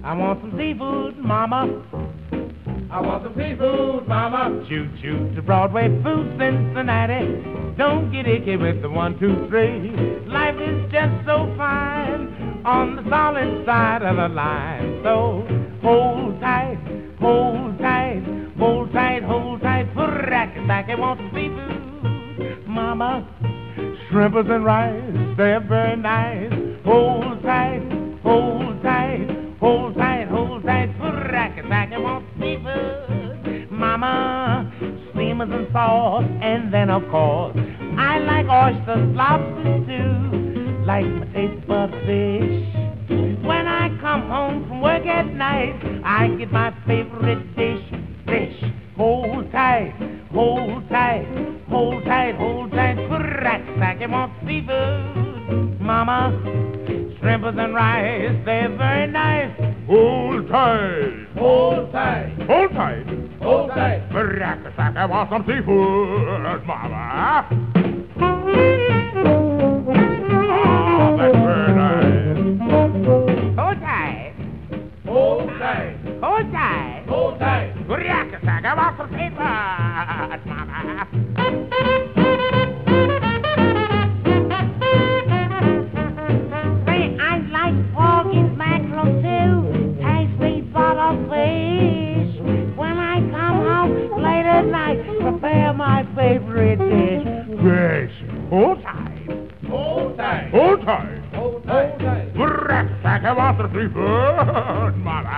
I want some seafood, mama. I want some seafood, mama. Choo choo to Broadway Food Cincinnati. Don't get icky with the 1, 2, 3. Life is just so fine on the solid side of the line. So hold tight, hold tight, hold tight, hold tight. Racky-sacky, want some seafood, mama. Shrimpers and rice, they're very nice. Hold tight, hold tight, hold tight, hold tight. Racky-sacky, want some seafood, mama. Steamers and sauce, and then of course I like oysters, lobsters too. Like my taste bud fish. When I come home from work at night, I get my favorite dish, fish. Hold tight, hold tight, hold tight, hold tight. Racky-sacky, want seafood, mama. Shrimpers and rice, they're very nice. Hold tight, Hold tight, hold tight. hold tight. Racky-sacky, want some seafood, mama. Oh, that's very nice. Hold tight, Hold tight, hold tight. hold tight. Racky-sacky, want some seafood, mama. Say, I like porgies, mackerel too. Tasty butter fish. When I come home late at night, prepare my favorite dish. Fish. Hold tight, Hold tight, hold tight. hold tight. Racky-sacky, want some seafood, mama.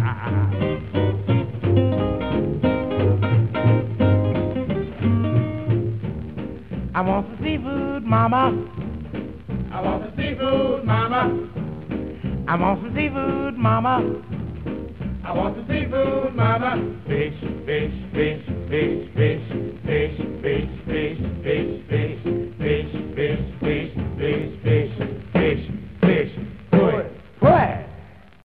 I want some seafood, mama. I want some seafood, mama. I want some seafood, mama. I want some seafood, mama. Fish, fish, fish, fish, fish, fish, fish, fish, fish, fish, fish, fish, fish, fish, fish.